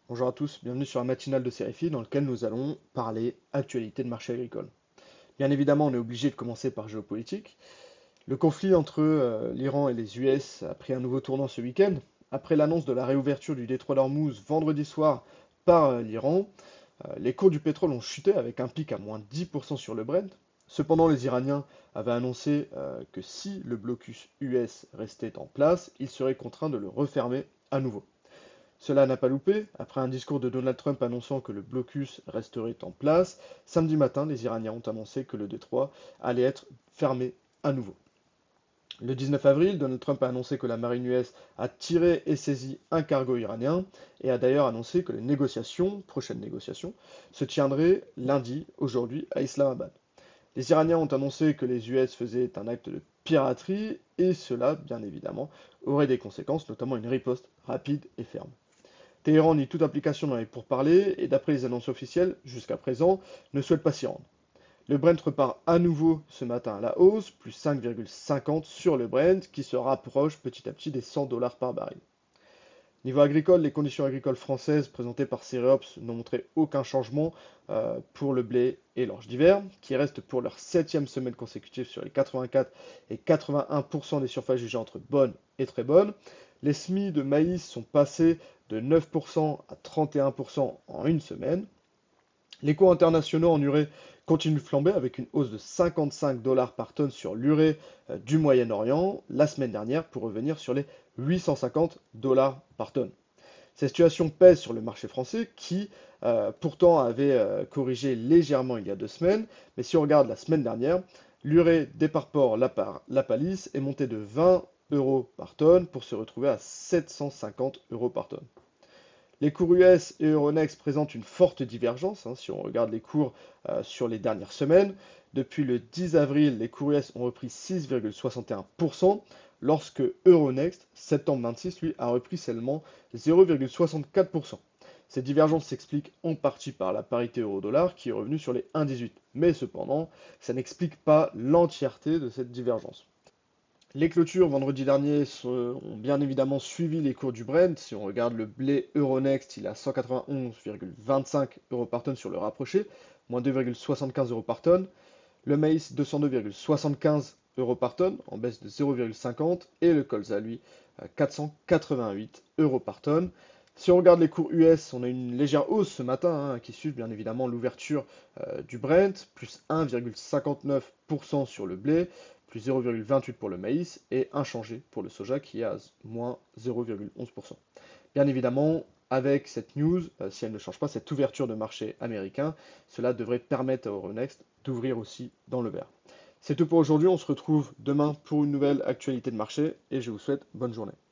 Bonjour à tous, bienvenue sur la matinale de Serifi dans lequel nous allons parler actualité de marché agricole. Bien évidemment, on est obligé de commencer par géopolitique. Le conflit entre l'Iran et les US a pris un nouveau tournant ce week-end. Après l'annonce de la réouverture du détroit d'Ormuz vendredi soir par l'Iran, les cours du pétrole ont chuté avec un pic à moins 10% sur le Brent. Cependant, les Iraniens avaient annoncé que si le blocus US restait en place, ils seraient contraints de le refermer à nouveau. Cela n'a pas loupé. Après un discours de Donald Trump annonçant que le blocus resterait en place, samedi matin, les Iraniens ont annoncé que le détroit allait être fermé à nouveau. Le 19 avril, Donald Trump a annoncé que la marine US a tiré et saisi un cargo iranien et a d'ailleurs annoncé que les négociations, prochaines négociations, se tiendraient lundi, aujourd'hui, à Islamabad. Les Iraniens ont annoncé que les US faisaient un acte de piraterie et cela, bien évidemment, aurait des conséquences, notamment une riposte rapide et ferme. Téhéran nie toute implication dans les pourparlers et d'après les annonces officielles, jusqu'à présent, ne souhaite pas s'y rendre. Le Brent repart à nouveau ce matin à la hausse, plus 5,50 sur le Brent, qui se rapproche petit à petit des 100 dollars par baril. Niveau agricole, les conditions agricoles françaises présentées par Cereops n'ont montré aucun changement pour le blé et l'orge d'hiver, qui restent pour leur septième semaine consécutive sur les 84 et 81% des surfaces jugées entre bonnes et très bonnes. Les semis de maïs sont passés de 9% à 31% en une semaine. Les cours internationaux en urée continuent de flamber avec une hausse de 55 dollars par tonne sur l'urée du Moyen-Orient la semaine dernière pour revenir sur les 850 dollars par tonne. Cette situation pèse sur le marché français qui pourtant avait corrigé légèrement il y a 2 semaines, mais si on regarde la semaine dernière, l'urée des parports La Palisse est montée de 20 euros par tonne pour se retrouver à 750 euros par tonne. Les cours US et Euronext présentent une forte divergence, si on regarde les cours sur les dernières semaines. Depuis le 10 avril, les cours US ont repris 6,61%, lorsque Euronext, septembre 26, lui, a repris seulement 0,64%. Cette divergence s'explique en partie par la parité euro-dollar qui est revenue sur les 1,18. Mais cependant, ça n'explique pas l'entièreté de cette divergence. Les clôtures vendredi dernier ont bien évidemment suivi les cours du Brent. Si on regarde le blé Euronext, il est à 191,25 euros par tonne sur le rapproché, moins 2,75 euros par tonne. Le maïs 202,75 euros par tonne, en baisse de 0,50. Et le colza, lui, 488 euros par tonne. Si on regarde les cours US, on a une légère hausse ce matin, qui suit bien évidemment l'ouverture du Brent, plus 1,59% sur le blé, plus 0,28 pour le maïs et inchangé pour le soja qui est à moins 0,11%. Bien évidemment, avec cette news, si elle ne change pas, cette ouverture de marché américain, cela devrait permettre à Euronext d'ouvrir aussi dans le vert. C'est tout pour aujourd'hui, on se retrouve demain pour une nouvelle actualité de marché et je vous souhaite bonne journée.